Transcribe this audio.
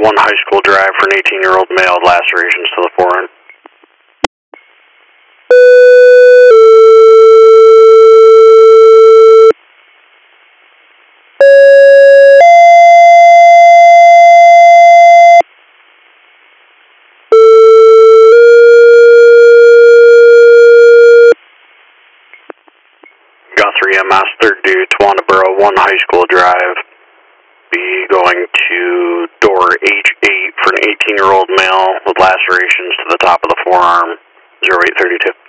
1 High School Drive for an 18-year-old male, lacerations to the forearm. Guthrie MS, 3rd due, Tawandaboro, 1 High School Drive. Be going to door H8 for an 18-year-old male with lacerations to the top of the forearm, 0832.